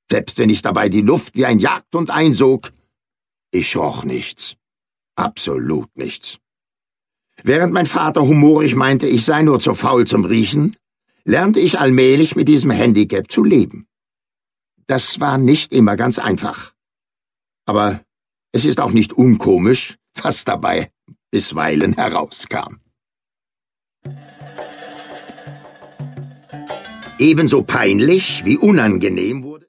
Selbst wenn ich dabei die Luft wie ein Jagdhund einsog, ich roch nichts. Absolut nichts. Während mein Vater humorig meinte, ich sei nur zu faul zum Riechen, lernte ich allmählich mit diesem Handicap zu leben. Das war nicht immer ganz einfach. Aber es ist auch nicht unkomisch, was dabei bisweilen herauskam. Ebenso peinlich wie unangenehm wurde